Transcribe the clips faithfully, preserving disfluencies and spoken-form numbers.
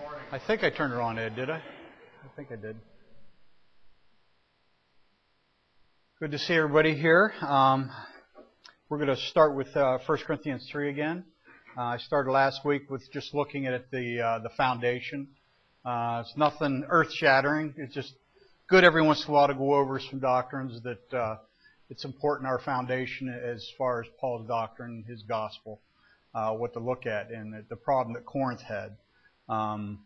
I think I turned it on, Ed, did I? I think I did. Good to see everybody here. Um, we're going to start with uh, First Corinthians three again. Uh, I started last week with just looking at the uh, the foundation. Uh, it's nothing earth-shattering. It's just good every once in a while to go over some doctrines that uh, it's important our foundation as far as Paul's doctrine, his gospel, uh, what to look at, and the, the problem that Corinth had. Um,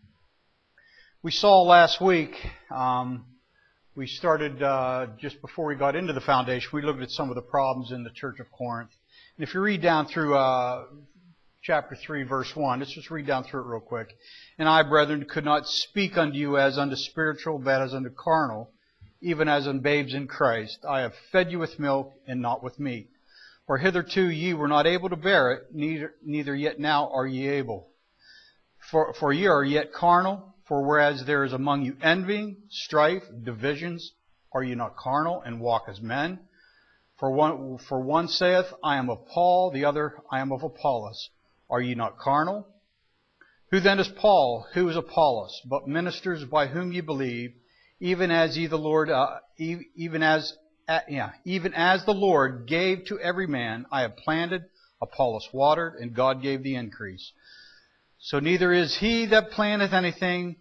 we saw last week, um, we started uh, just before we got into the foundation, we looked at some of the problems in the church of Corinth. And if you read down through uh, chapter three, verse one, let's just read down through it real quick. And I, brethren, could not speak unto you as unto spiritual, but as unto carnal, even as unto babes in Christ. I have fed you with milk and not with meat. For hitherto ye were not able to bear it, neither, neither yet now are ye able. For, for ye are yet carnal. For whereas there is among you envying, strife, divisions, are ye not carnal and walk as men? For one, for one saith, I am of Paul, the other, I am of Apollos. Are ye not carnal? Who then is Paul? Who is Apollos? But ministers by whom ye believe, even as ye the Lord, uh, even as uh, yeah, even as the Lord gave to every man. I have planted, Apollos watered, and God gave the increase. So neither is he that planteth anything,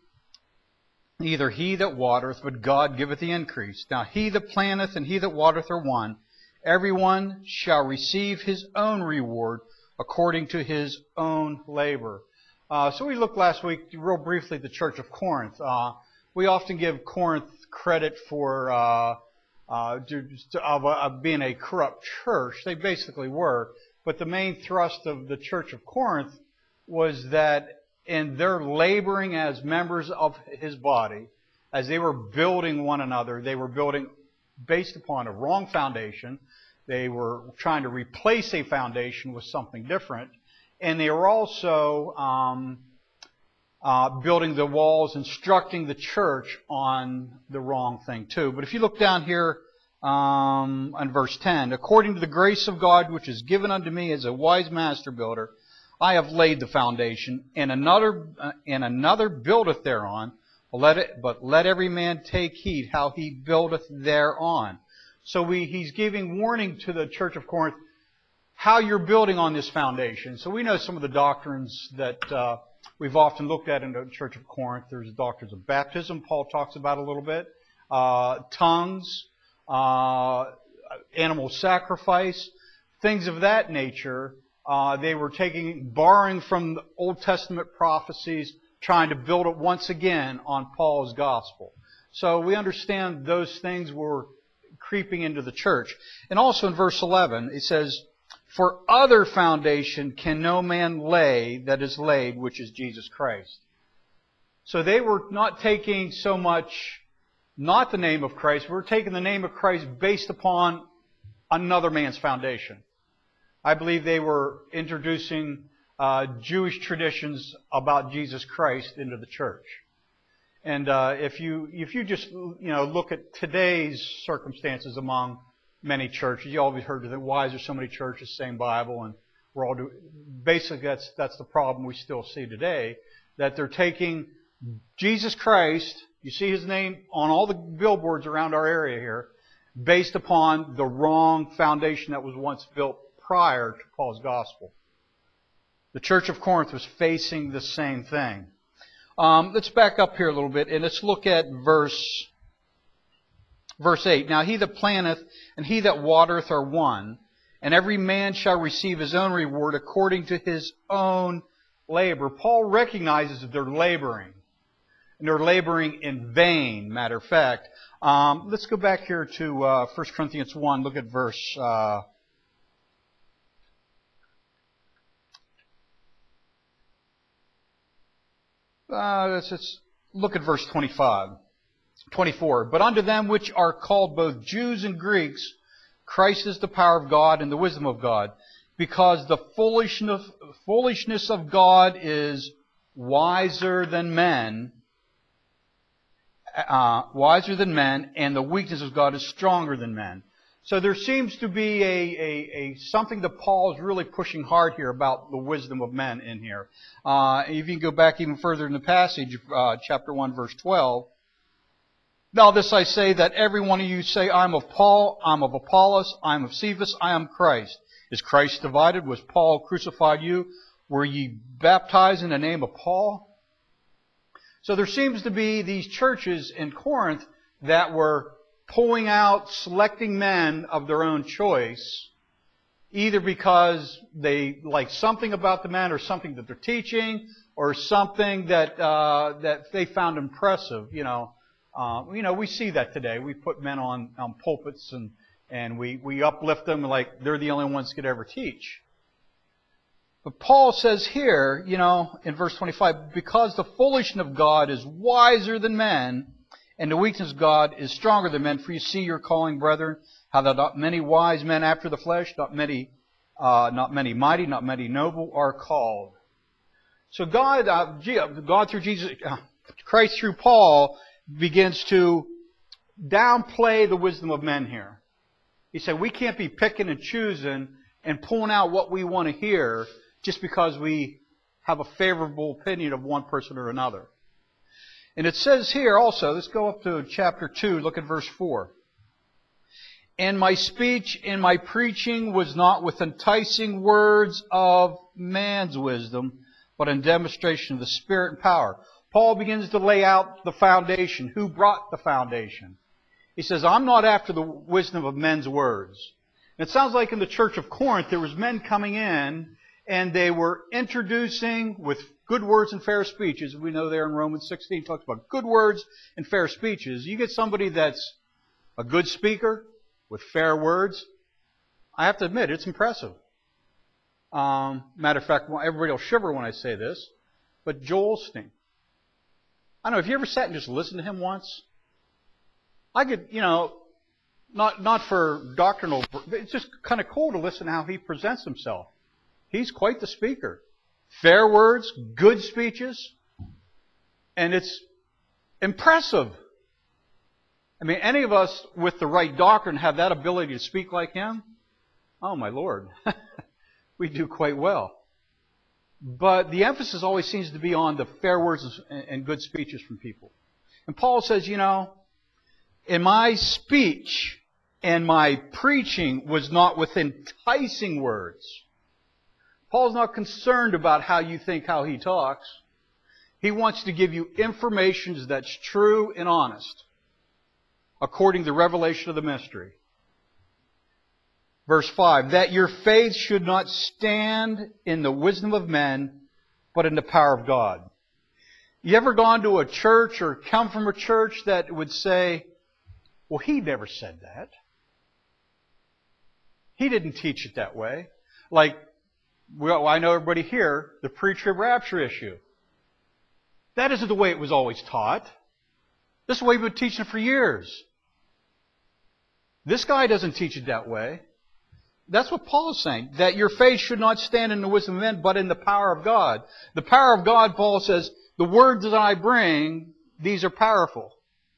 neither he that watereth, but God giveth the increase. Now he that planteth and he that watereth are one. Every one shall receive his own reward according to his own labor. Uh, so we looked last week, real briefly, at the church of Corinth. Uh, we often give Corinth credit for uh, uh, to, to, of, of being a corrupt church. They basically were. But the main thrust of the church of Corinth was that in their laboring as members of his body, as they were building one another, they were building based upon a wrong foundation. They were trying to replace a foundation with something different. And they were also um, uh, building the walls, instructing the church on the wrong thing too. But if you look down here um, on verse ten, according to the grace of God which is given unto me as a wise master builder, I have laid the foundation, and another uh, and another buildeth thereon. Let it, but let every man take heed how he buildeth thereon. So we, he's giving warning to the church of Corinth how you're building on this foundation. So we know some of the doctrines that uh, we've often looked at in the church of Corinth. There's doctrines of baptism. Paul talks about a little bit. Uh, tongues, uh, animal sacrifice, things of that nature. Uh, they were taking, borrowing from the Old Testament prophecies, trying to build it once again on Paul's gospel. So we understand those things were creeping into the church. And also in verse eleven, it says, for other foundation can no man lay that is laid, which is Jesus Christ. So they were not taking so much, not the name of Christ, we were taking the name of Christ based upon another man's foundation. I believe they were introducing uh, Jewish traditions about Jesus Christ into the church. And uh, if you if you just you know look at today's circumstances among many churches, you always heard that why is there so many churches, same Bible, and we're all doing. Basically, that's that's the problem we still see today. That they're taking Jesus Christ. You see His name on all the billboards around our area here, based upon the wrong foundation that was once built prior to Paul's gospel. The church of Corinth was facing the same thing. Um, let's back up here a little bit and let's look at verse verse eight. Now he that planteth and he that watereth are one, and every man shall receive his own reward according to his own labor. Paul recognizes that they're laboring. And they're laboring in vain, matter of fact. Um, let's go back here to uh, First Corinthians one. Look at verse Uh, Uh, let's, let's look at verse twenty-five, twenty-four. But unto them which are called both Jews and Greeks, Christ is the power of God and the wisdom of God. Because the foolishness, foolishness of God is wiser than men, uh, wiser than men, and the weakness of God is stronger than men. So there seems to be a, a, a something that Paul is really pushing hard here about the wisdom of men in here. Uh, if you go back even further in the passage, uh, chapter one, verse twelve, now this I say, that every one of you say, I'm of Paul, I'm of Apollos, I'm of Cephas, I am Christ. Is Christ divided? Was Paul crucified you? Were ye baptized in the name of Paul? So there seems to be these churches in Corinth that were pulling out, selecting men of their own choice, either because they like something about the men or something that they're teaching or something that uh, that they found impressive. You know, uh, you know, we see that today. We put men on, on pulpits and and we we uplift them like they're the only ones who could ever teach. But Paul says here, you know, in verse twenty-five, because the foolishness of God is wiser than men, and the weakness of God is stronger than men. For you see your calling, brethren, how that not many wise men after the flesh, not many, uh, not many mighty, not many noble are called. So God, uh, God through Jesus, uh, Christ through Paul, begins to downplay the wisdom of men here. He said we can't be picking and choosing and pulling out what we want to hear just because we have a favorable opinion of one person or another. And it says here also, let's go up to chapter two, look at verse four. And my speech and my preaching was not with enticing words of man's wisdom, but in demonstration of the Spirit and power. Paul begins to lay out the foundation. Who brought the foundation? He says, I'm not after the wisdom of men's words. And it sounds like in the church of Corinth, there was men coming in and they were introducing with good words and fair speeches. We know there in Romans sixteen, it talks about good words and fair speeches. You get somebody that's a good speaker with fair words, I have to admit, it's impressive. Um, matter of fact, everybody will shiver when I say this, but Joel Osteen. I don't know, have you ever sat and just listened to him once? I could, you know, not not for doctrinal, but it's just kind of cool to listen to how he presents himself. He's quite the speaker. Fair words, good speeches, and it's impressive. I mean, any of us with the right doctrine have that ability to speak like him? Oh, my Lord. We do quite well. But the emphasis always seems to be on the fair words and good speeches from people. And Paul says, you know, in my speech and my preaching was not with enticing words. Paul's not concerned about how you think, how he talks. He wants to give you information that's true and honest, according to the revelation of the mystery. Verse five, that your faith should not stand in the wisdom of men, but in the power of God. You ever gone to a church or come from a church that would say, well, he never said that. He didn't teach it that way. Like, well, I know everybody here, the pre-trib rapture issue. That isn't the way it was always taught. This is the way we've been teaching it for years. This guy doesn't teach it that way. That's what Paul is saying, that your faith should not stand in the wisdom of men, but in the power of God. The power of God, Paul says, the words that I bring, these are powerful.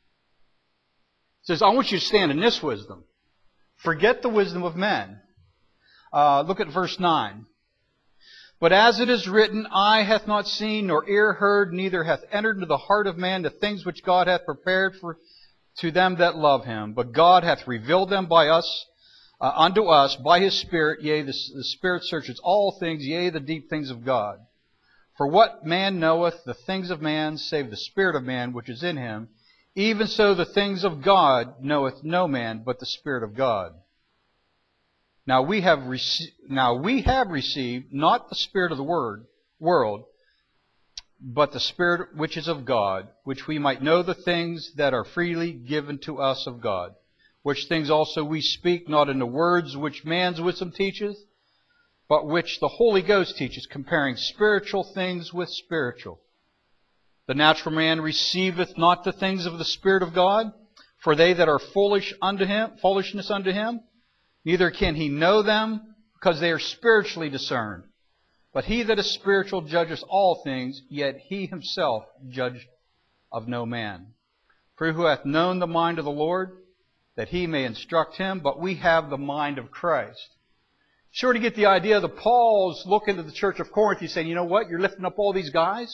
He says, I want you to stand in this wisdom. Forget the wisdom of men. Uh, look at verse nine. But as it is written, eye hath not seen, nor ear heard, neither hath entered into the heart of man the things which God hath prepared for to them that love Him. But God hath revealed them by us, uh, unto us, by His Spirit. Yea, the, the Spirit searches all things, yea, the deep things of God. For what man knoweth the things of man, save the Spirit of man which is in him? Even so the things of God knoweth no man, but the Spirit of God. Now we have rece- now we have received not the spirit of the word world, but the Spirit which is of God, which we might know the things that are freely given to us of God. Which things also we speak, not in the words which man's wisdom teacheth, but which the Holy Ghost teaches, comparing spiritual things with spiritual. The natural man receiveth not the things of the Spirit of God, for they that are foolish unto him, foolishness unto him. Neither can he know them, because they are spiritually discerned. But he that is spiritual judgeth all things, yet he himself judged of no man. For who hath known the mind of the Lord? that he may instruct him, but we have the mind of Christ. Sure to get the idea that Paul's looking at the church of Corinth, he's saying, you know what, you're lifting up all these guys,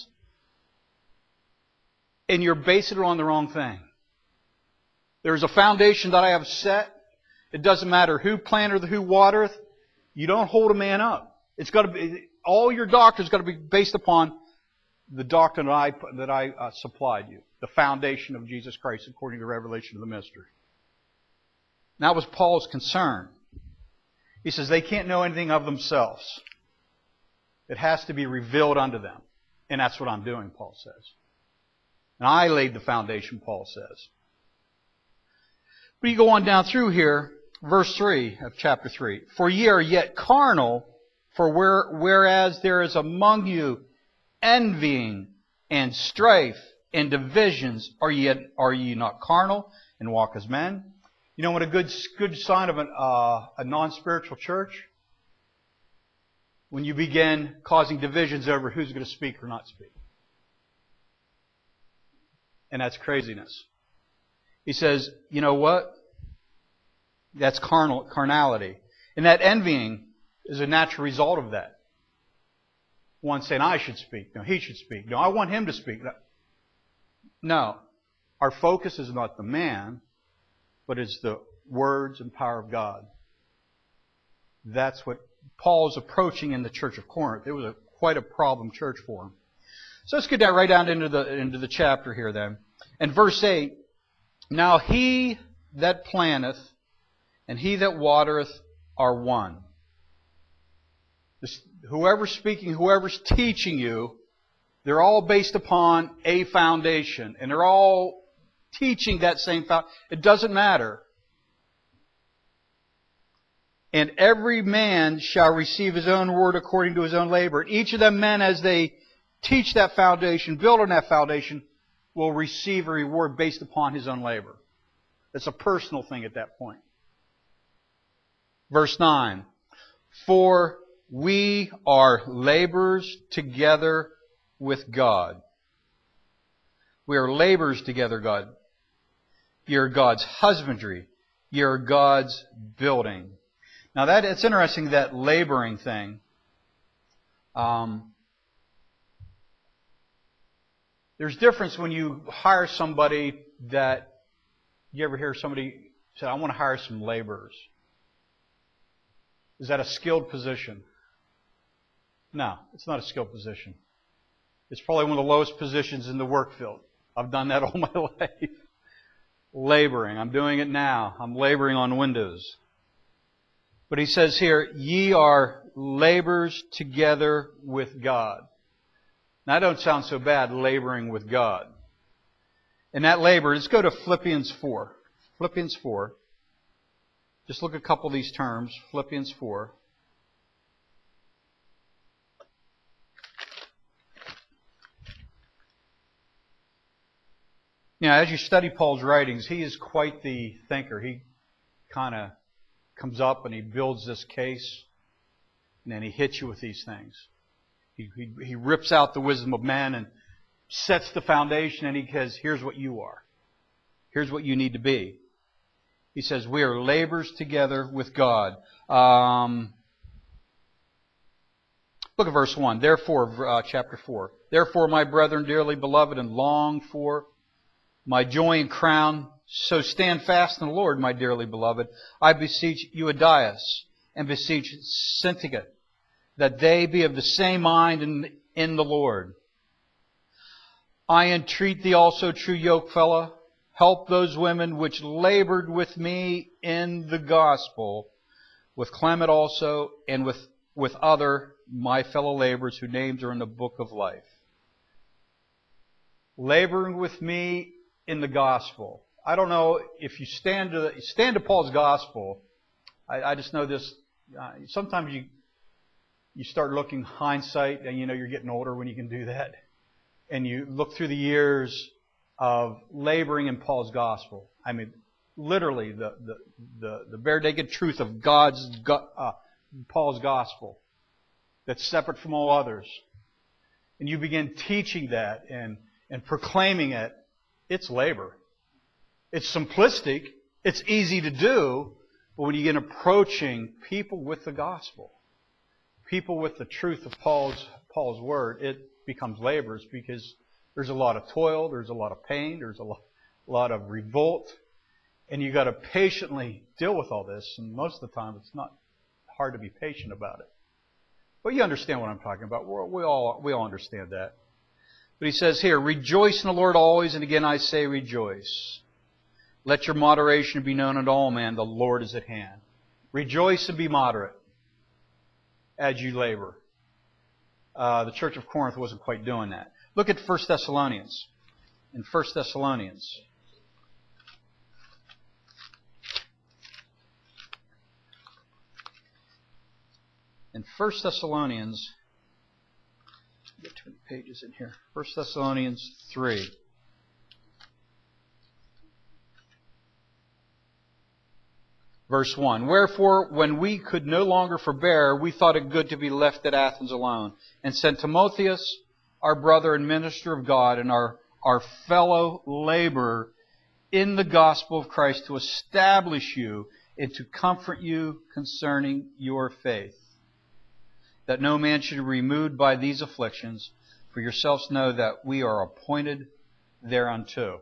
and you're basing it on the wrong thing. There's a foundation that I have set. It doesn't matter who planteth or who watereth. You don't hold a man up. It's got to be, all your doctrine's got to be based upon the doctrine that I, that I uh, supplied you. The foundation of Jesus Christ according to the revelation of the mystery. And that was Paul's concern. He says they can't know anything of themselves. It has to be revealed unto them. And that's what I'm doing, Paul says. And I laid the foundation, Paul says. But you go on down through here, verse three of chapter three. For ye are yet carnal, for where, whereas there is among you envying and strife and divisions, are ye, are ye not carnal and walk as men? You know what a good, good sign of an, uh, a non-spiritual church? When you begin causing divisions over who's going to speak or not speak. And that's craziness. He says, you know what? That's carnal, carnality. And that envying is a natural result of that. One saying, I should speak. No, he should speak. No, I want him to speak. No. Our focus is not the man, but it's the words and power of God. That's what Paul's approaching in the church of Corinth. It was a, quite a problem church for him. So let's get that right down into the, into the chapter here then. And verse eight, now he that planteth and he that watereth are one. This, whoever's speaking, whoever's teaching you, they're all based upon a foundation. And they're all teaching that same foundation. It doesn't matter. And every man shall receive his own word according to his own labor. And each of them men, as they teach that foundation, build on that foundation, will receive a reward based upon his own labor. It's a personal thing at that point. Verse nine. For we are laborers together with God. We are laborers together, God. You're God's husbandry. You're God's building. Now that it's interesting, that laboring thing. Um, there's difference when you hire somebody that, you ever hear somebody say, I want to hire some laborers. Is that a skilled position? No, it's not a skilled position. It's probably one of the lowest positions in the work field. I've done that all my life. Laboring. I'm doing it now. I'm laboring on windows. But he says here, ye are laborers together with God. Now, that don't sound so bad, laboring with God. And that labor, let's go to Philippians four. Philippians four. Just look at a couple of these terms. Philippians four. You know, as you study Paul's writings, he is quite the thinker. He kind of comes up and he builds this case, and then he hits you with these things. He, he, he rips out the wisdom of man and sets the foundation, and he says, here's what you are. Here's what you need to be. He says, we are laborers together with God. Um, look at verse one. Therefore, uh, chapter four. Therefore, my brethren, dearly beloved and longed for, my joy and crown, so stand fast in the Lord, my dearly beloved. I beseech Euodias and beseech Syntyche, that they be of the same mind in, in the Lord. I entreat thee also, true yokefellow, help those women which labored with me in the gospel, with Clement also, and with, with other my fellow laborers whose names are in the book of life. Laboring with me in the gospel. I don't know if you stand to stand to Paul's gospel. I, I just know this. Uh, sometimes you you start looking hindsight, and you know you're getting older when you can do that, and you look through the years of laboring in Paul's gospel. I mean, literally the the the, the bare naked truth of God's uh, Paul's gospel that's separate from all others, and you begin teaching that and and proclaiming it. It's labor. It's simplistic. It's easy to do, but when you get approaching people with the gospel, people with the truth of Paul's Paul's word, it becomes labors because there's a lot of toil, there's a lot of pain, there's a lot, a lot of revolt, and you got to patiently deal with all this. And most of the time, it's not hard to be patient about it. But you understand what I'm talking about. We're, we all we all understand that. But he says here, rejoice in the Lord always, and again I say rejoice. Let your moderation be known unto all men. The Lord is at hand. Rejoice and be moderate as you labor. Uh, the church of Corinth wasn't quite doing that. Look at First Thessalonians. In First Thessalonians. In First Thessalonians, get too many pages in here. First Thessalonians three. Verse one, wherefore, when we could no longer forbear, we thought it good to be left at Athens alone, and sent Timotheus, our brother and minister of God, and our, our fellow laborer in the gospel of Christ, to establish you and to comfort you concerning your faith, that no man should be removed by these afflictions, for yourselves know that we are appointed thereunto.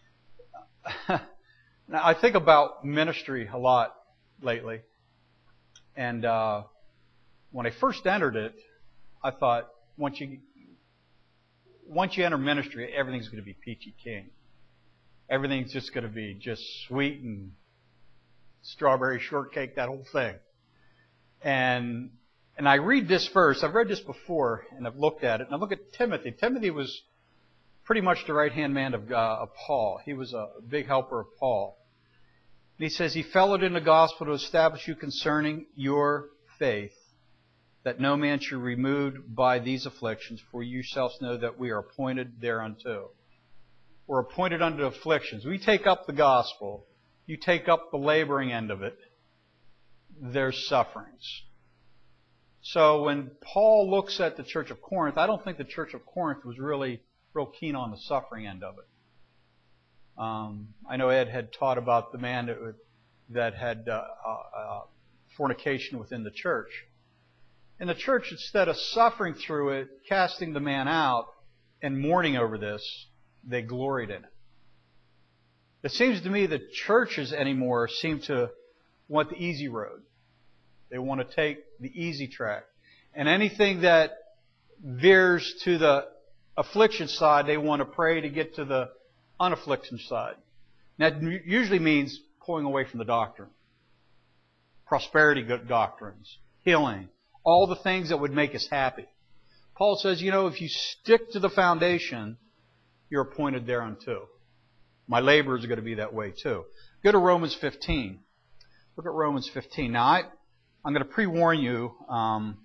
Now, I think about ministry a lot lately. And uh, when I first entered it, I thought once you once you enter ministry, everything's going to be peachy keen. Everything's just going to be just sweet and strawberry shortcake, that whole thing. And and I read this verse. I've read this before, and I've looked at it. And I look at Timothy. Timothy was pretty much the right-hand man of, uh, of Paul. He was a big helper of Paul. And he says, he fellowed in the gospel to establish you concerning your faith, that no man should be removed by these afflictions, for you yourselves know that we are appointed thereunto. We're appointed unto afflictions. We take up the gospel. You take up the laboring end of it. There's sufferings. So when Paul looks at the church of Corinth, I don't think the church of Corinth was really real keen on the suffering end of it. Um, I know Ed had taught about the man that, that had uh, uh, fornication within the church. And the church, instead of suffering through it, casting the man out, and mourning over this, they gloried in it. It seems to me that churches anymore seem to want the easy road. They want to take the easy track. And anything that veers to the affliction side, they want to pray to get to the unaffliction side. That usually means pulling away from the doctrine. Prosperity doctrines, healing, all the things that would make us happy. Paul says, you know, if you stick to the foundation, you're appointed thereunto. My labor is going to be that way too. Go to Romans fifteen. Look at Romans fifteen. Now, I, I'm going to pre-warn you, um,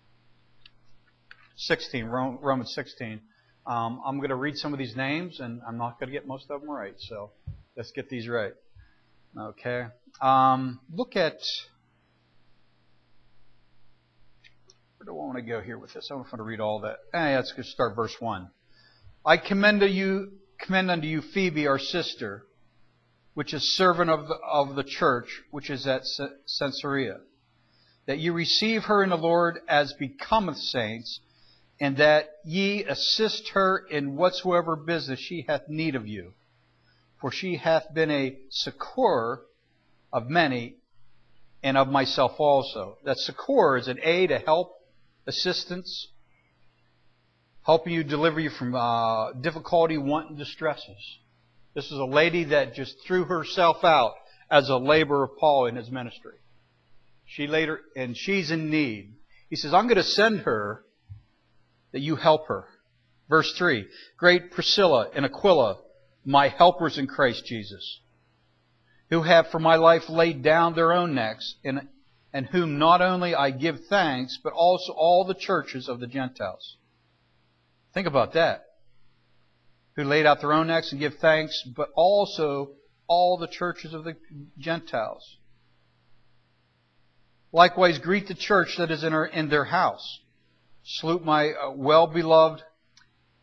sixteen, Romans sixteen. Um, I'm going to read some of these names, and I'm not going to get most of them right. So let's get these right. Okay. Um, look at... Where do I want to go here with this? I don't want to read all that. Eh, let's just start verse one. I commend to you, commend unto you Phoebe, our sister, which is servant of the, of the church, which is at Caesarea, that ye receive her in the Lord as becometh saints, and that ye assist her in whatsoever business she hath need of you. For she hath been a succor of many, and of myself also. That succor is an aid, a help, assistance, helping you, deliver you from uh, difficulty, want, and distresses. This is a lady that just threw herself out as a laborer of Paul in his ministry. She later, and she's in need. He says, I'm going to send her that you help her. Verse three, great Priscilla and Aquila, my helpers in Christ Jesus, who have for my life laid down their own necks, and, and whom not only I give thanks, but also all the churches of the Gentiles. Think about that. Who laid out their own necks and give thanks, but also all the churches of the Gentiles. Likewise, greet the church that is in, her, in their house. Salute my uh, well-beloved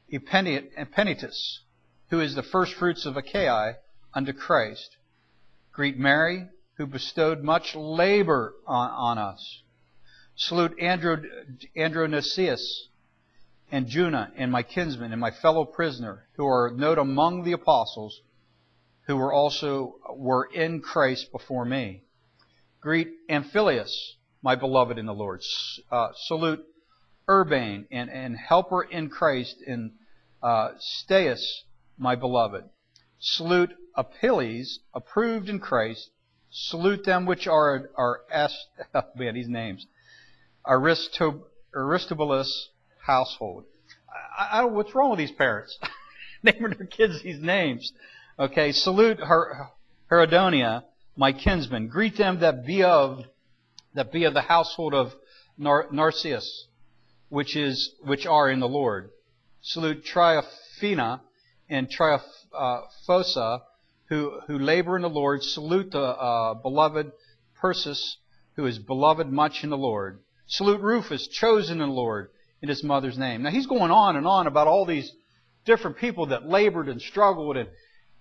Epaenetus, who is the firstfruits of Achaia unto Christ. Greet Mary, who bestowed much labor on, on us. Salute Andro, Andronicus and Juna and my kinsman and my fellow prisoner, who are known among the apostles, who were also were in Christ before me. Greet Amphilius, my beloved in the Lord. Uh, salute Urbane and, and helper in Christ, and uh, Staius, my beloved. Salute Apelles, approved in Christ. Salute them which are are est, oh man, these names. Aristo, Aristobulus household. I, I, what's wrong with these parents? Naming their kids these names. Okay, salute Her, Herodonia, my kinsman. Greet them that be of that be of the household of Nar, Narcissus, which is which are in the Lord. Salute Tryphena and Tryphosa, who who labor in the Lord. Salute the uh, beloved Persis, who is beloved much in the Lord. Salute Rufus, chosen in the Lord, in his mother's name. Now he's going on and on about all these different people that labored and struggled, and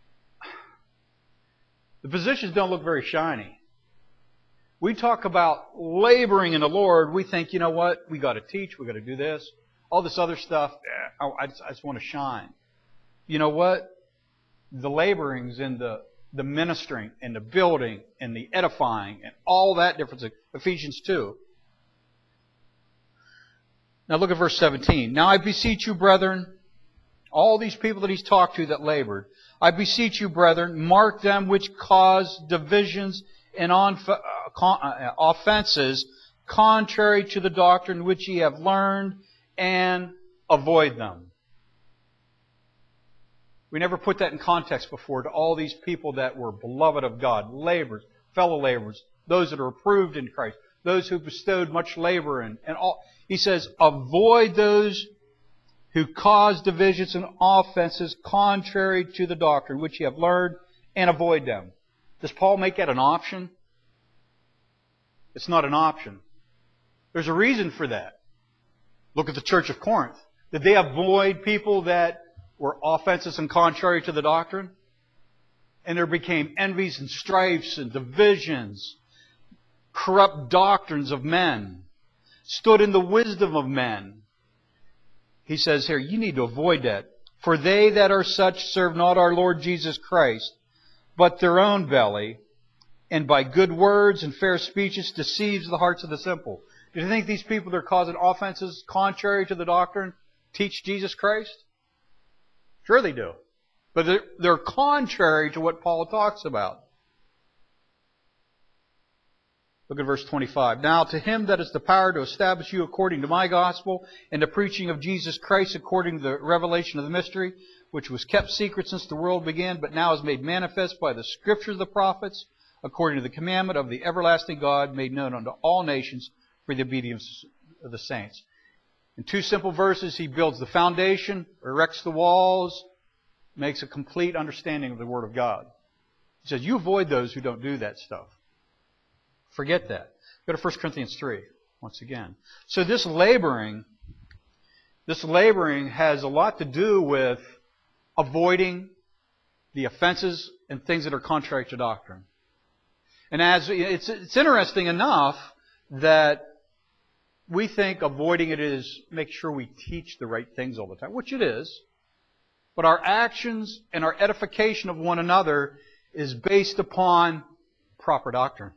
the positions don't look very shiny. We talk about laboring in the Lord. We think, you know what? We got to teach. We got to do this. All this other stuff. I just, I just want to shine. You know what? The laboring's in the the ministering and the building and the edifying and all that difference. Ephesians two. Now look at verse seventeen. Now I beseech you, brethren, all these people that he's talked to that labored, I beseech you, brethren, mark them which cause divisions and offenses contrary to the doctrine which ye have learned, and avoid them. We never put that in context before to all these people that were beloved of God, laborers, fellow laborers, those that are approved in Christ, those who bestowed much labor in, and all. He says, avoid those who cause divisions and offenses contrary to the doctrine which ye have learned, and avoid them. Does Paul make that an option? It's not an option. There's a reason for that. Look at the church of Corinth. Did they avoid people that were offenses and contrary to the doctrine? And there became envies and strifes and divisions, corrupt doctrines of men, stood in the wisdom of men. He says here, you need to avoid that. For they that are such serve not our Lord Jesus Christ, but their own belly, and by good words and fair speeches deceives the hearts of the simple. Do you think these people that are causing offenses contrary to the doctrine teach Jesus Christ? Sure they do. But they're, they're contrary to what Paul talks about. Look at verse twenty-five. Now to him that is the power to establish you according to my gospel, and the preaching of Jesus Christ according to the revelation of the mystery, which was kept secret since the world began, but now is made manifest by the scriptures of the prophets, according to the commandment of the everlasting God, made known unto all nations for the obedience of the saints. In two simple verses, he builds the foundation, erects the walls, makes a complete understanding of the Word of God. He says, you avoid those who don't do that stuff. Forget that. Go to First Corinthians three, once again. So this laboring, this laboring has a lot to do with avoiding the offenses and things that are contrary to doctrine. And as it's, it's interesting enough that we think avoiding it is make sure we teach the right things all the time, which it is. But our actions and our edification of one another is based upon proper doctrine.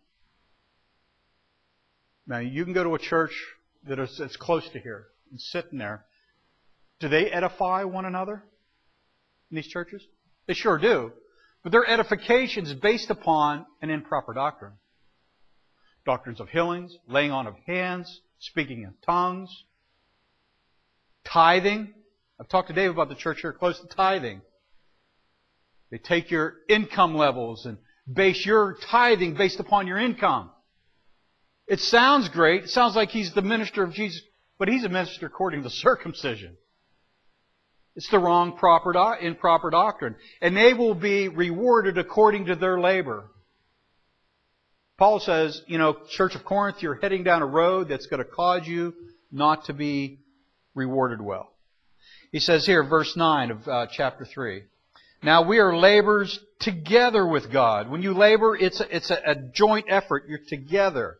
Now, you can go to a church that is that's close to here and sit in there. Do they edify one another in these churches? They sure do. But their edification is based upon an improper doctrine. Doctrines of healings, laying on of hands, speaking in tongues, tithing. I've talked to Dave about the church here close to tithing. They take your income levels and base your tithing based upon your income. It sounds great. It sounds like he's the minister of Jesus, but he's a minister according to circumcision. It's the wrong, proper, do- improper doctrine. And they will be rewarded according to their labor. Paul says, you know, Church of Corinth, you're heading down a road that's going to cause you not to be rewarded well. He says here, verse nine of uh, chapter three. Now we are laborers together with God. When you labor, it's a, it's a, a joint effort. You're together.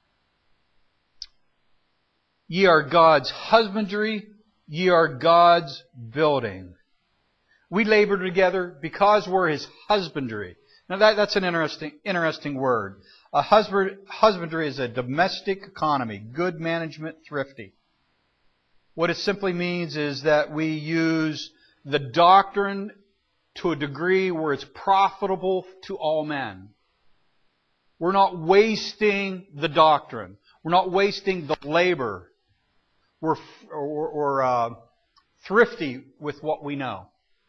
Ye are God's husbandry. Ye are God's building. We labor together because we're His husbandry. Now that, that's an interesting, interesting word. A husband, husbandry is a domestic economy, good management, thrifty. What it simply means is that we use the doctrine to a degree where it's profitable to all men. We're not wasting the doctrine. We're not wasting the labor. We're, or, or uh, thrifty with what we know.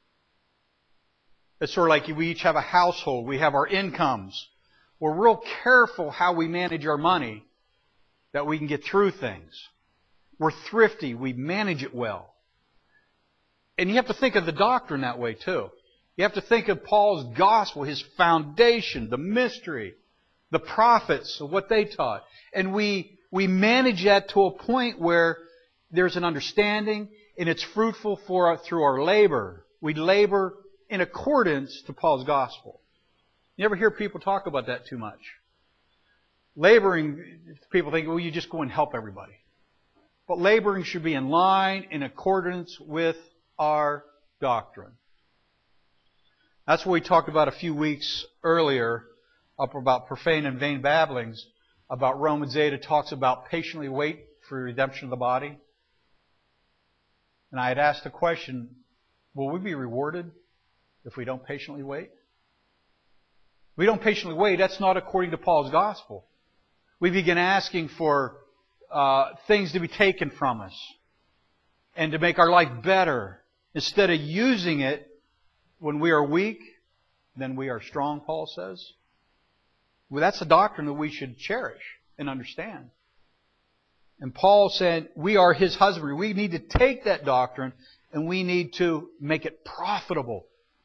It's sort of like we each have a household. We have our incomes. We're real careful how we manage our money that we can get through things. We're thrifty. We manage it well. And you have to think of the doctrine that way too. You have to think of Paul's gospel, his foundation, the mystery, the prophets, what they taught. And we, we manage that to a point where there's an understanding and it's fruitful for through our labor. We labor in accordance to Paul's gospel. You ever hear people talk about that too much? Laboring, people think, well, you just go and help everybody. But laboring should be in line, in accordance with our doctrine. That's what we talked about a few weeks earlier, up about profane and vain babblings, about Romans eight. It talks about patiently wait for the redemption of the body. And I had asked the question, will we be rewarded if we don't patiently wait? If we don't patiently wait, that's not according to Paul's gospel. We begin asking for uh, things to be taken from us and to make our life better instead of using it when we are weak, then we are strong, Paul says. Well, that's a doctrine that we should cherish and understand. And Paul said, we are His husbandry. We need to take that doctrine and we need to make it profitable.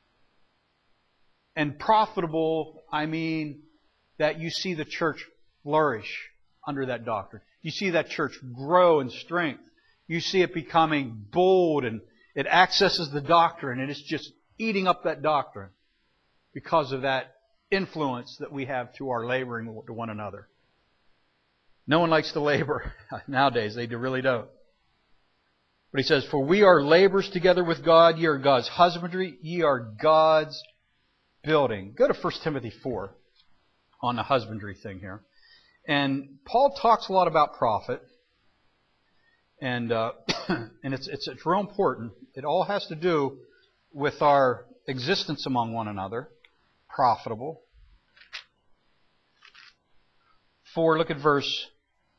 And profitable, I mean that you see the church flourish under that doctrine. You see that church grow in strength. You see it becoming bold and it accesses the doctrine and it's just eating up that doctrine because of that influence that we have through our laboring to one another. No one likes to labor nowadays. They really don't. But he says, for we are laborers together with God. Ye are God's husbandry. Ye are God's building. Go to First Timothy four on the husbandry thing here. And Paul talks a lot about profit. And uh, and it's, it's, it's real important. It all has to do with our existence among one another. Profitable. Four, look at verse...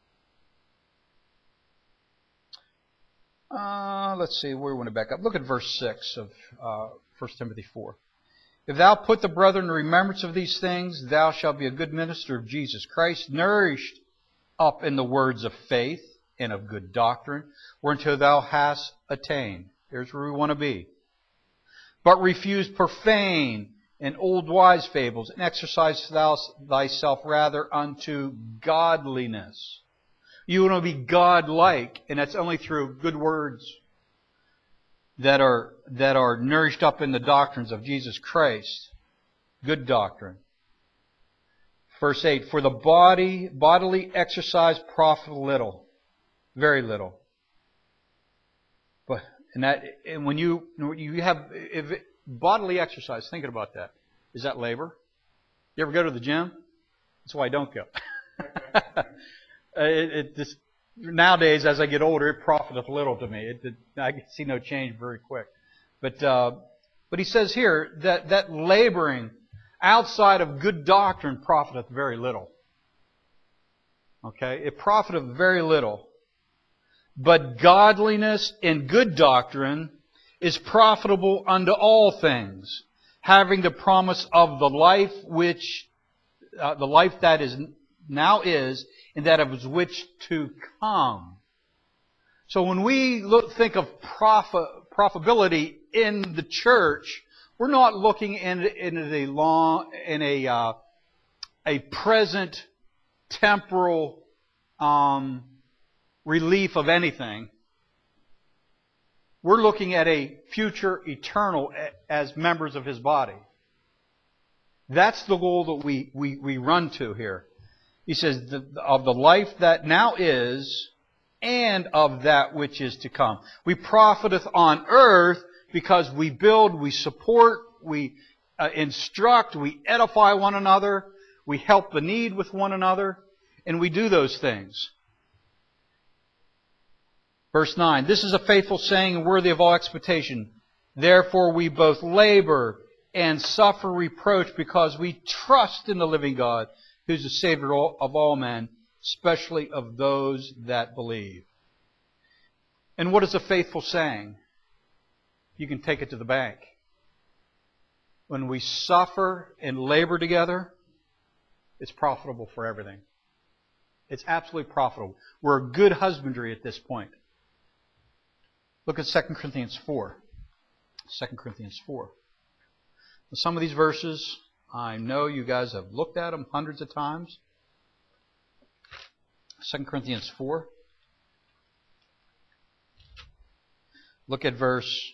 Uh, let's see, where we want to back up. Look at verse six of uh, First Timothy four. If thou put the brethren in remembrance of these things, thou shalt be a good minister of Jesus Christ, nourished up in the words of faith and of good doctrine, whereunto thou hast attained. Here's where we want to be. But refuse profane and old wise fables, and exercise thou thyself rather unto godliness. You want to be God-like, and that's only through good words that are that are nourished up in the doctrines of Jesus Christ. Good doctrine. Verse eight, for the body, bodily exercise profit little, very little. But and that and when you you have if it, bodily exercise, thinking about that, is that labor? You ever go to the gym? That's why I don't go. It, it just, nowadays, as I get older, it profiteth little to me. It, it, I see no change very quick. But uh, but he says here that, that laboring outside of good doctrine profiteth very little. Okay? It profiteth very little. But godliness in good doctrine is profitable unto all things, having the promise of the life which, uh, the life that is now is, and that of which to come. So when we look, think of profit, profitability in the church, we're not looking in, in a long, in a uh, a present temporal um, relief of anything. We're looking at a future eternal as members of His body. That's the goal that we, we, we run to here. He says, the, of the life that now is, and of that which is to come. We profiteth on earth because we build, we support, we uh, instruct, we edify one another, we help the need with one another, and we do those things. Verse nine, this is a faithful saying and worthy of all expectation. Therefore we both labor and suffer reproach because we trust in the living God, who is the Savior of all men, especially of those that believe. And what is a faithful saying? You can take it to the bank. When we suffer and labor together, it's profitable for everything. It's absolutely profitable. We're a good husbandry at this point. Look at Second Corinthians four. Second Corinthians four. Some of these verses, I know you guys have looked at them hundreds of times. Second Corinthians four. Look at verse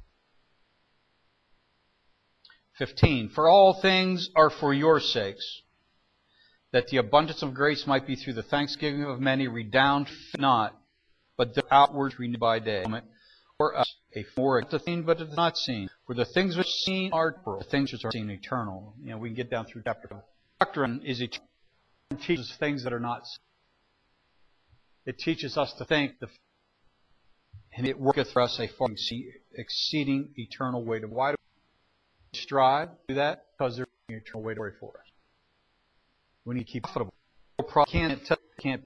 fifteen. For all things are for your sakes, that the abundance of grace might be through the thanksgiving of many redound not, but the outward renewed by day. For us, a for the thing, but it's not seen. For the things which are seen are temporal, the things which are seen eternal. You know, we can get down through chapter five. Doctrine is eternal. It teaches things that are not seen. It teaches us to think, the, and it worketh for us a far exceeding eternal weight of. Why do we strive to do that? Because there's an eternal weight of glory for us. We need to keep profitable. Can't tell, can't.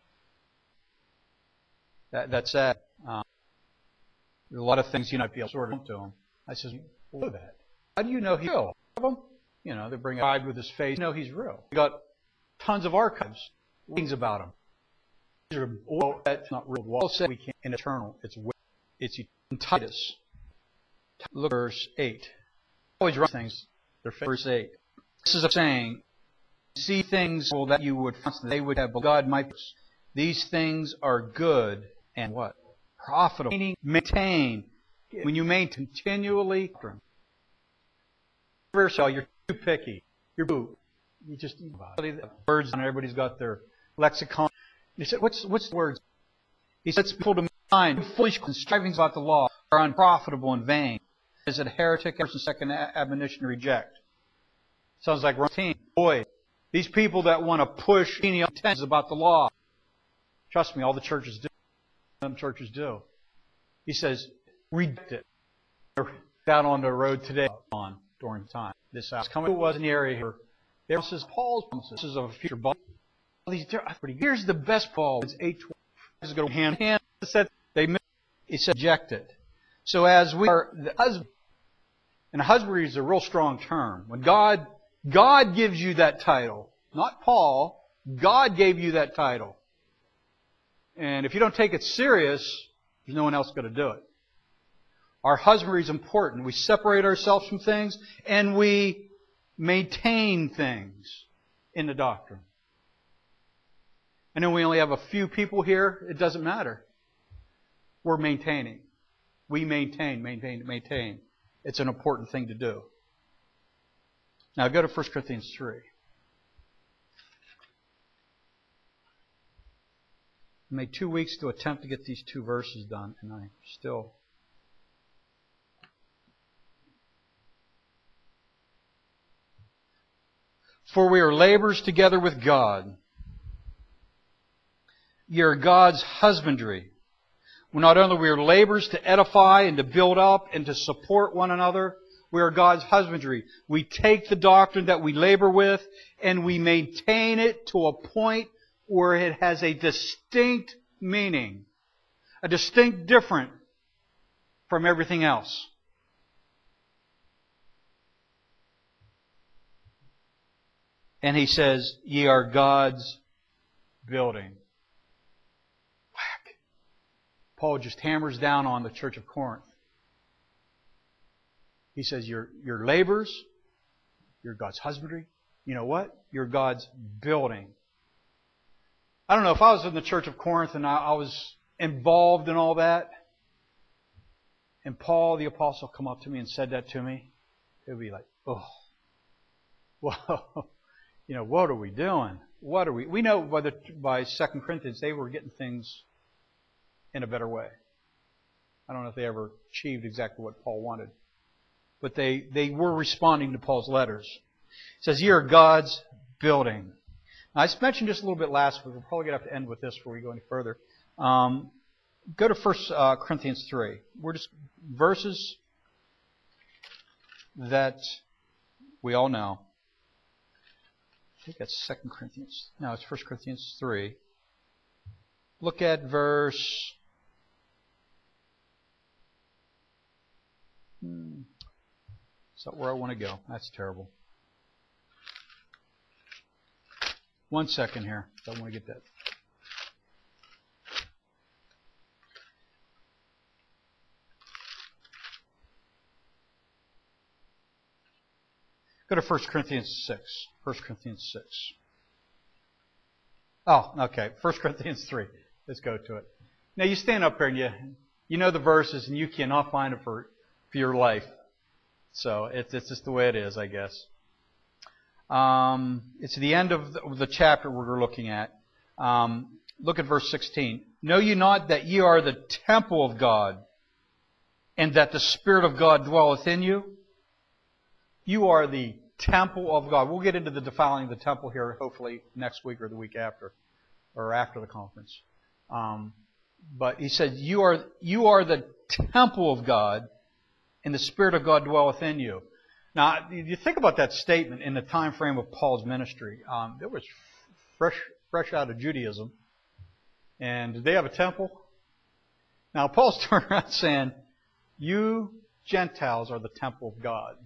That, that's sad. Um, There's a lot of things you might be able to sort of to him. I says, well, know that. How do you know he's real? You know, they bring a pride with his face. You know he's real. We got tons of archives, things about him. These are, well, that's not real. Well said, we can't. In eternal, it's it's in Titus. Look at verse eight. Always write things. They're verse eight. This is a saying. See things that you would they would have. God might. These things are good and what? Profitable. Meaning, maintain. When you maintain continually, you're too picky. You're boo. You just words and everybody's got their lexicon. He said, "What's what's the words?" He said, "People to mind foolish strivings about the law are unprofitable and vain. Is it heretic? First and second admonition reject." Sounds like routine. Boy, these people that want to push intentions about the law. Trust me, all the churches do. Some churches do. He says, reject it. They're down on the road today on during the time. This house coming it was in the area here. There says Paul's promises of a future body. Here's the best Paul. It's eight twelve. This is going to hand in hand. Said they he said reject it. So as we are the husband, and husbandry is a real strong term. When God God gives you that title, not Paul, God gave you that title. And if you don't take it serious, there's no one else going to do it. Our husbandry is important. We separate ourselves from things and we maintain things in the doctrine. I know we only have a few people here. It doesn't matter. We're maintaining. We maintain, maintain, maintain. It's an important thing to do. Now go to First Corinthians three. I made two weeks to attempt to get these two verses done, and I still... For we are laborers together with God. Ye are God's husbandry. Not only we are laborers to edify and to build up and to support one another, we are God's husbandry. We take the doctrine that we labor with and we maintain it to a point where it has a distinct meaning, a distinct different from everything else. And he says, ye are God's building. Whack. Paul just hammers down on the church of Corinth. He says, you're, you're laborers, you're God's husbandry. You know what? You're God's building. I don't know, if I was in the church of Corinth and I, I was involved in all that, and Paul the Apostle come up to me and said that to me, it would be like, oh, whoa, you know, what are we doing? What are we? We know by, the, by Second Corinthians they were getting things in a better way. I don't know if they ever achieved exactly what Paul wanted, but they, they were responding to Paul's letters. It says, "Ye are God's building." Now, I mentioned just a little bit last week. We're probably going to have to end with this before we go any further. Um, go to First uh, Corinthians three. We're just verses that we all know. I think that's Second Corinthians. No, it's First Corinthians three. Look at verse... Hmm. Is that where I want to go? That's terrible. One second here. I want to get that. Go to First Corinthians six. First Corinthians six. Oh, okay. First Corinthians three. Let's go to it. Now you stand up here and you you know the verses and you cannot find it for, for your life. So it's it's just the way it is, I guess. Um, it's the end of the, of the chapter we're looking at. Um, look at verse sixteen. "Know ye not that ye are the temple of God, and that the Spirit of God dwelleth in you?" You are the temple of God. We'll get into the defiling of the temple here hopefully next week or the week after, or after the conference. Um, but he said, you are you are the temple of God, and the Spirit of God dwelleth in you. Now, you think about that statement in the time frame of Paul's ministry. Um, it was fresh, fresh out of Judaism. And did they have a temple? Now, Paul's turning around saying, you Gentiles are the temple of God.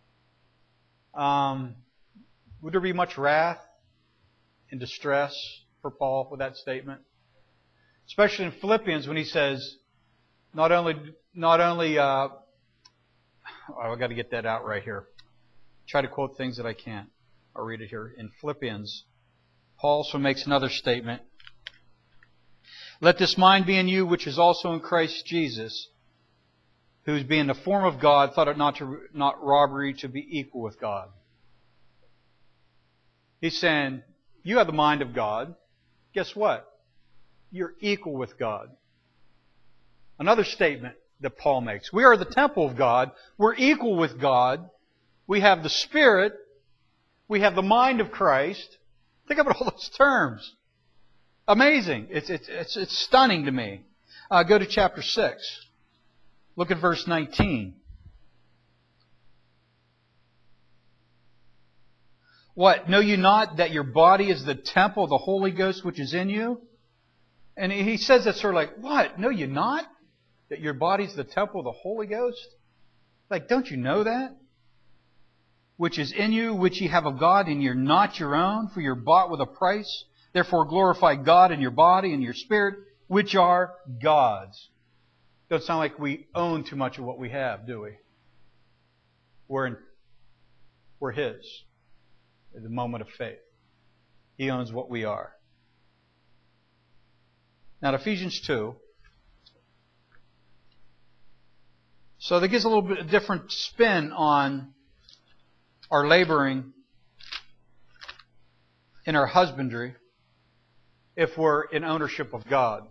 Um, would there be much wrath and distress for Paul with that statement? Especially in Philippians when he says, not only, not only, uh, oh, I've got to get that out right here. Try to quote things that I can't. I'll read it here. In Philippians, Paul also makes another statement. "Let this mind be in you, which is also in Christ Jesus, who being the form of God, thought it not to not robbery to be equal with God." He's saying, you have the mind of God. Guess what? You're equal with God. Another statement that Paul makes. We are the temple of God. We're equal with God. We have the Spirit. We have the mind of Christ. Think about all those terms. Amazing. It's, it's, it's, it's stunning to me. Uh, go to chapter six. Look at verse nineteen. "What? Know you not that your body is the temple of the Holy Ghost which is in you?" And he says that sort of like, what? Know you not that your body is the temple of the Holy Ghost? Like, don't you know that? "Which is in you, which ye have of God, and you're not your own, for you're bought with a price. Therefore glorify God in your body and your spirit, which are God's." Doesn't sound like we own too much of what we have, do we? We're, in, we're His at the moment of faith. He owns what we are. Now, in Ephesians two, so that gives a little bit of different spin on our laboring in our husbandry if we're in ownership of God.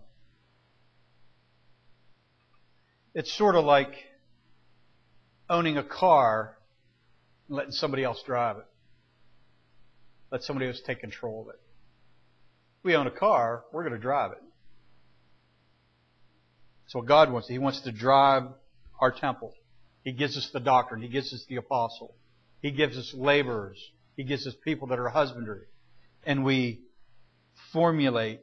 It's sort of like owning a car and letting somebody else drive it. Let somebody else take control of it. We own a car, we're going to drive it. That's what God wants. He wants to drive our temple. He gives us the doctrine. He gives us the apostle. He gives us laborers. He gives us people that are husbandry. And we formulate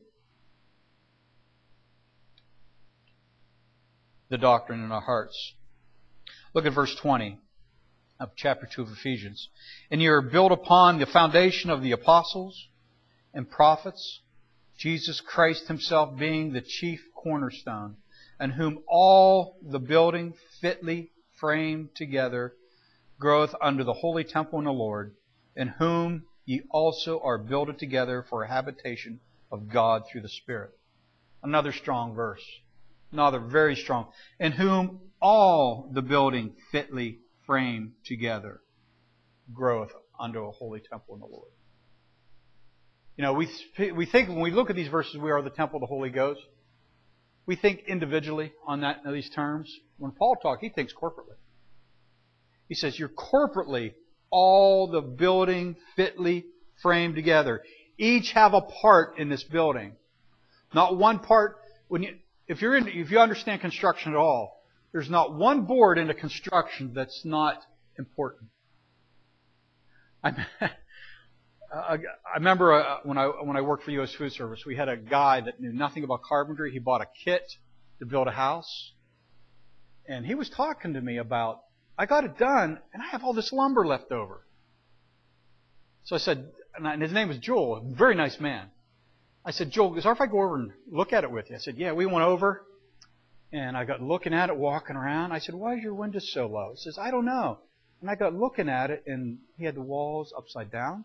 the doctrine in our hearts. Look at verse twenty of chapter two of Ephesians. "And you are built upon the foundation of the apostles and prophets, Jesus Christ Himself being the chief cornerstone, and whom all the building fitly framed together groweth under the holy temple in the Lord, in whom ye also are builded together for a habitation of God through the Spirit." Another strong verse. Another very strong. "In whom all the building fitly framed together groweth unto a holy temple in the Lord. You know, we we think when we look at these verses, we are the temple of the Holy Ghost. We think individually on that in these terms. When Paul talks, he thinks corporately. He says, you're corporately all the building fitly framed together. Each have a part in this building. Not one part. When you, if you're in, if you understand construction at all, there's not one board in a construction that's not important. I, I remember uh, when I when I worked for U S Food Service, we had a guy that knew nothing about carpentry. He bought a kit to build a house, and he was talking to me about, I got it done, and I have all this lumber left over. So I said, and his name was Joel, a very nice man. I said, Joel, is it all right if I go over and look at it with you? I said, yeah. We went over, and I got looking at it, walking around. I said, why is your window so low? He says, I don't know. And I got looking at it, and he had the walls upside down.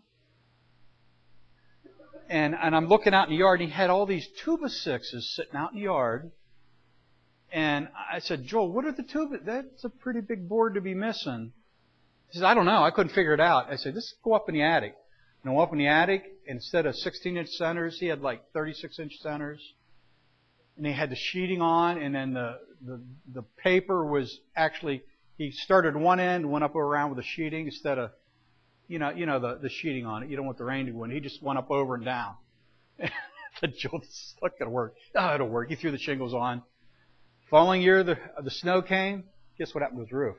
And and I'm looking out in the yard, and he had all these two by sixes sitting out in the yard. And I said, Joel, what are the two? That's a pretty big board to be missing. He says, I don't know. I couldn't figure it out. I said, let's go up in the attic. And I went up in the attic, instead of sixteen-inch centers, he had like thirty-six-inch centers. And he had the sheeting on, and then the, the, the paper was actually, he started one end, went up around with the sheeting instead of, you know, you know the, the sheeting on it. You don't want the rain to go in. He just went up over and down. I said, Joel, this is not going to work. Oh, it'll work. He threw the shingles on. Following year, the, the snow came. Guess what happened to his roof?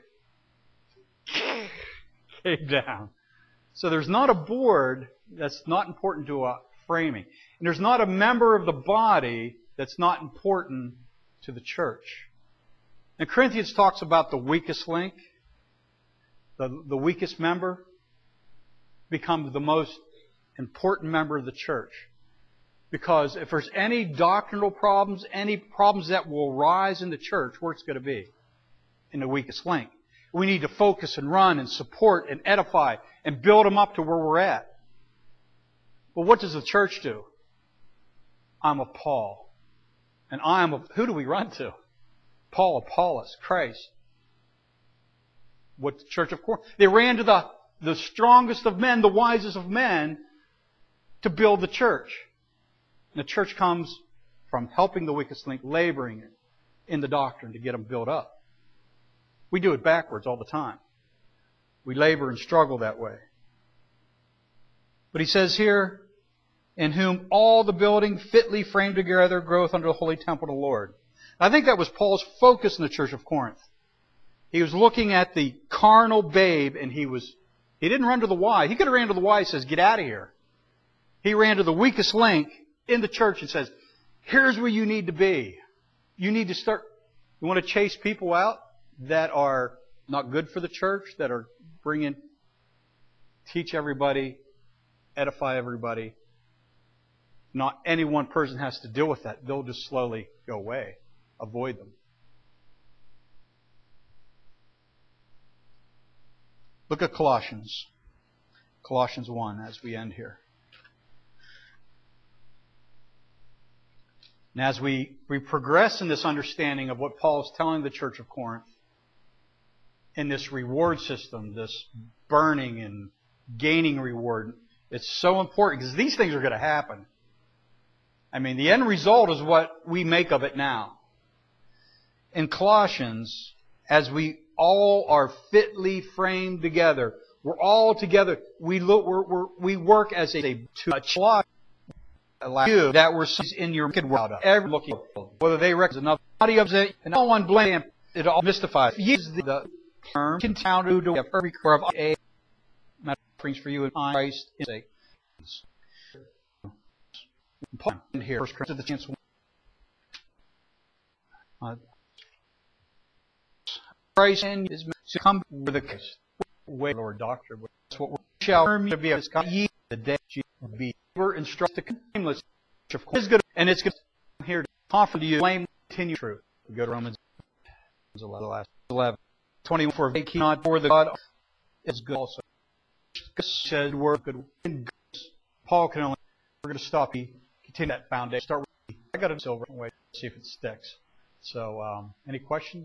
Came down. So there's not a board that's not important to a framing. And there's not a member of the body that's not important to the church. And Corinthians talks about the weakest link, the, the weakest member, becomes the most important member of the church. Because if there's any doctrinal problems, any problems that will rise in the church, where it's going to be? In the weakest link. We need to focus and run and support and edify and build them up to where we're at. Well, what does the church do? I'm of Paul. And I am of, who do we run to? Paul, Apollos, Christ. What the church of Corinth? They ran to the, the strongest of men, the wisest of men, to build the church. And the church comes from helping the weakest link, laboring in the doctrine to get them built up. We do it backwards all the time. We labor and struggle that way. But he says here, in whom all the building fitly framed together groweth unto the holy temple of the Lord. I think that was Paul's focus in the church of Corinth. He was looking at the carnal babe, and he was, he didn't run to the Y. He could have ran to the Y and says, get out of here. He ran to the weakest link in the church and says, here's where you need to be. You need to start, you want to chase people out that are not good for the church, that are bringing, teach everybody, edify everybody. Not any one person has to deal with that. They'll just slowly go away. Avoid them. Look at Colossians. Colossians one as we end here. And as we, we progress in this understanding of what Paul is telling the church of Corinth, in this reward system, this burning and gaining reward, it's so important because these things are going to happen. I mean, the end result is what we make of it now. In Colossians, as we all are fitly framed together, we're all together. We look, we're, we're, we work as a to you that were in your wicked world. Every looking, whether they recognize another body of it, and no one blame it. All mystifies. Use the, the term counter to every core of a brings for you in Christ is a. And here, First Corinthians, the chance. Uh, Christ is to come with the way, Lord Doctor. That's what we shall be as ye the day will be. We're instructed to blameless. It's good, and it's good. I'm here to offer to you blame, continue truth. We go to Romans eleven, twenty-one. For they cannot for the God is good also. Said word good. Paul can only. We're going to stop. You continue that foundation. Start with. I got a silver way. See if it sticks. So, um, any questions?